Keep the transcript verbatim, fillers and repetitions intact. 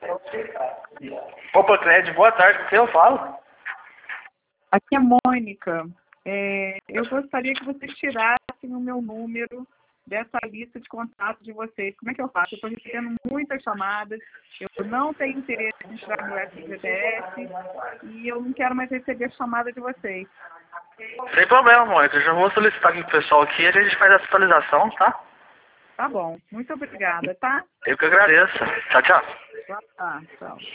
Opa, Clédio, boa tarde, com quem eu falo? Aqui é Mônica. É, eu gostaria que vocês tirassem o meu número dessa lista de contatos de vocês. Como é que eu faço? Eu estou recebendo muitas chamadas, eu não tenho interesse em tirar meu F G T S e eu não quero mais receber chamada de vocês. Sem problema, Mônica. Eu já vou solicitar aqui pro pessoal aqui e a gente faz a atualização, tá? Tá bom. Muito obrigada, tá? Eu que agradeço. Tchau, tchau. Boa tarde, tchau.